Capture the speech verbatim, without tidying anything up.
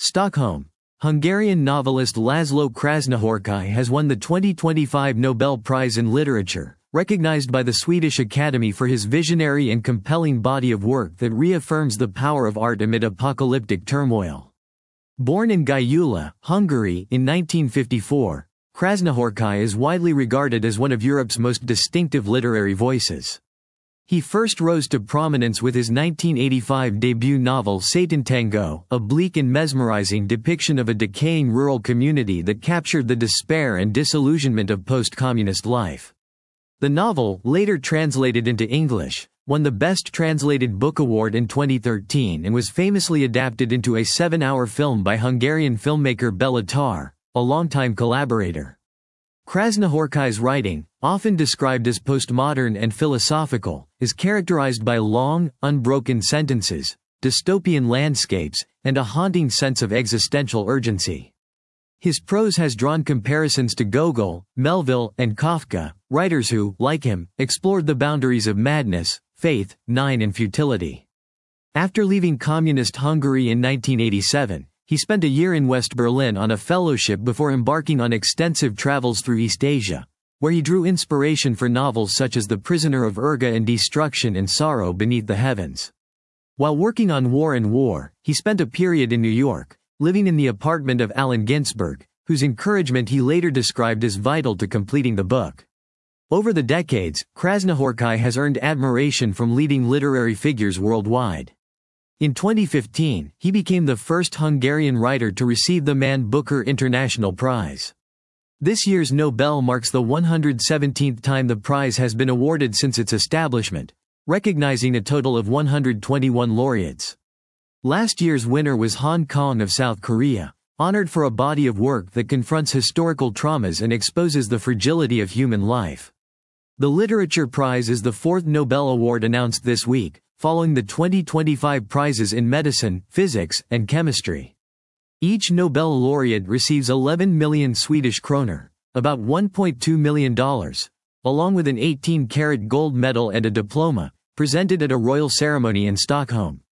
Stockholm. Hungarian novelist Laszlo Krasznahorkai has won the twenty twenty-five Nobel Prize in Literature, recognized by the Swedish Academy for his visionary and compelling body of work that reaffirms the power of art amid apocalyptic turmoil. Born in Gyula, Hungary, in nineteen fifty-four, Krasznahorkai is widely regarded as one of Europe's most distinctive literary voices. He first rose to prominence with his nineteen eighty-five debut novel Satantango, a bleak and mesmerizing depiction of a decaying rural community that captured the despair and disillusionment of post-communist life. The novel, later translated into English, won the Best Translated Book Award in twenty thirteen and was famously adapted into a seven-hour film by Hungarian filmmaker Béla Tarr, a longtime collaborator. Krasznahorkai's writing, often described as postmodern and philosophical, is characterized by long, unbroken sentences, dystopian landscapes, and a haunting sense of existential urgency. His prose has drawn comparisons to Gogol, Melville, and Kafka, writers who, like him, explored the boundaries of madness, faith, nine and futility. After leaving communist Hungary in nineteen eighty-seven, he spent a year in West Berlin on a fellowship before embarking on extensive travels through East Asia, where he drew inspiration for novels such as The Prisoner of Urga and Destruction and Sorrow Beneath the Heavens. While working on War and War, he spent a period in New York, living in the apartment of Allen Ginsberg, whose encouragement he later described as vital to completing the book. Over the decades, Krasznahorkai has earned admiration from leading literary figures worldwide. In twenty fifteen, he became the first Hungarian writer to receive the Man Booker International Prize. This year's Nobel marks the one hundred seventeenth time the prize has been awarded since its establishment, recognizing a total of one hundred twenty-one laureates. Last year's winner was Han Kang of South Korea, honored for a body of work that confronts historical traumas and exposes the fragility of human life. The Literature Prize is the fourth Nobel Award announced this week, following the twenty twenty-five prizes in medicine, physics, and chemistry. Each Nobel laureate receives eleven million Swedish kroner, about one point two million dollars, along with an eighteen karat gold medal and a diploma, presented at a royal ceremony in Stockholm.